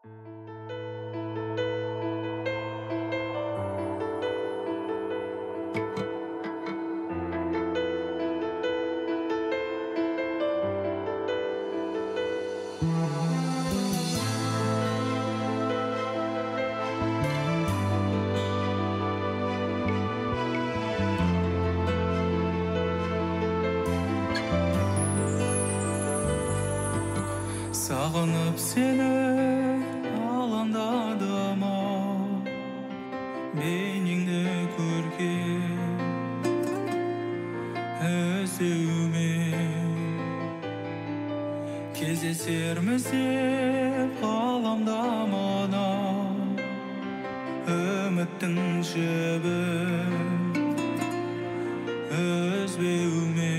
Sağınıp seni alandadım beningni ko'rgim özüme kezesermiz deb qalamdaman ümittin jibi özbeume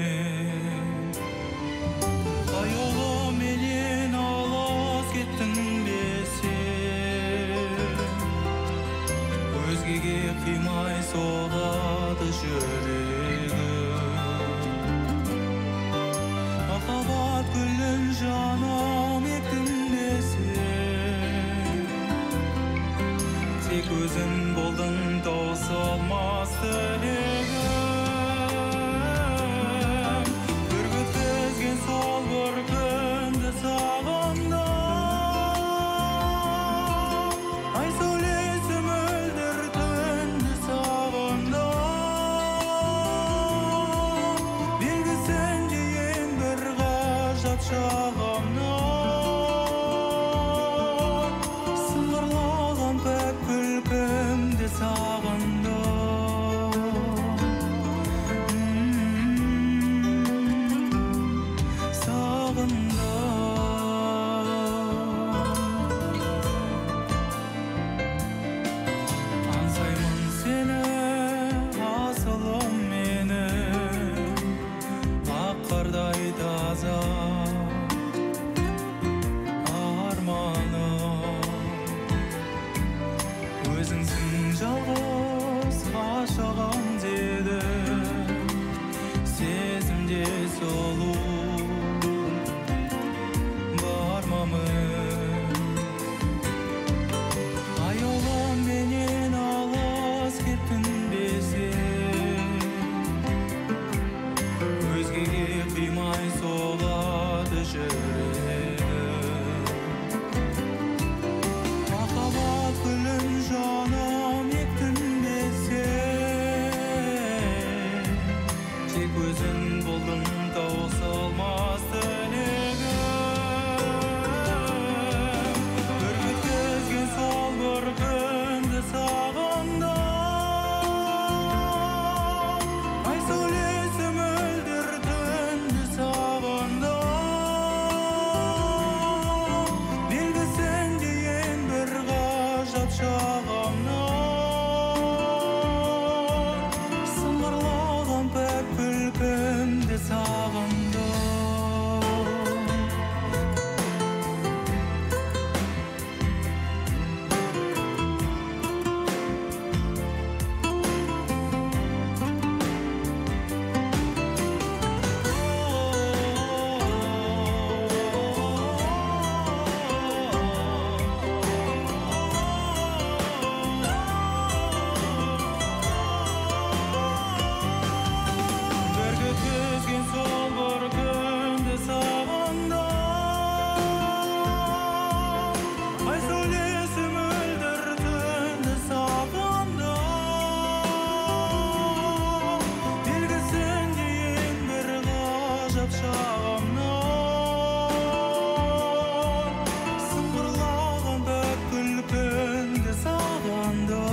Kıymay soğladı yüreğim Makabat gülün canım ektin desin Tek özün boldun tausalmaz dilegim Ürgüt bezgen sol bir gündü sağımda Ay söylesem öldürdün sağımda Bilgi sen diyen bir gajat şağımdan Sınırlagan pek külkümde sağımda Özünsün жалғыз ғашығым дедім Сезімде солу бармамын Аяулым менен алыс кеттің бесем Өзгеге қимай солады жүрегім Махаббат гүлін жаным ектің десең Тек өзің болдың таусылмас тілегім Ürgüt кезген сол бір күнді сағындым Ай сөйлесем өлдір түнді сағындым Белгі сен дейін бір ғажап шағымнан Сыңғырлаған пәк күлкімді сағындым Ürgüt кезген сол бір күнді сағындым Ай сөйлесем өлдір түнді сағындым Белгі сен дейін бір ғажап шағымнан Сыңғырлаған пәк күлкіңді сағындым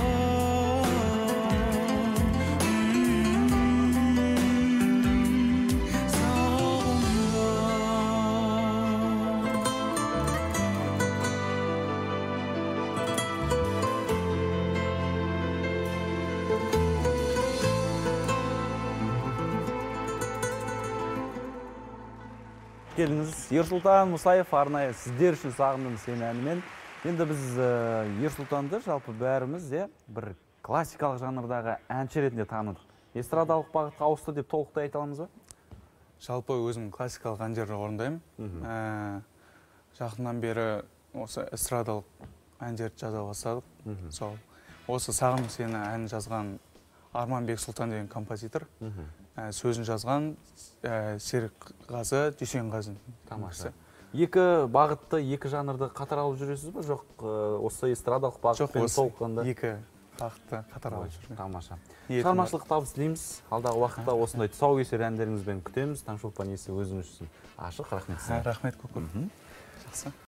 Келіңіз, Ерсұлтан Мұсаев арнайы сіздер үшін сағындым сені әнімен. Енді біз Ерсұлтанды жалпы бәріміз бір классикалық жанрдағы әнші ретінде таныдық. Эстрадалық бағытқа ауысты деп толықтай айта аламыз ба? Жалпы өзім классикалық әндерді орындаймын. Жақыннан бері осы эстрадалық әндерді жаза бастадық. Сол осы сағындым сені әнін жазған Арманбек Сұлтан деген композитор. Сөзін жазған Серікғазы Дүйсенғазы. Тамаша. Екі бағытты, екі жанрды қатар алып жүресіз ба? Жоқ, осы эстрадалық бағытпен толыққанда? Жоқ, екі бағытты қатар алып жүрмін. Тамаша. Шығармашылық табыс тілейміз. Алдағы уақытта осындай тұсаукесер әндеріңізбен күтеміз. Таңшолпан иесі өзіңіз үшін ашық. Рахмет сізге. Рахмет көп. Жақсы.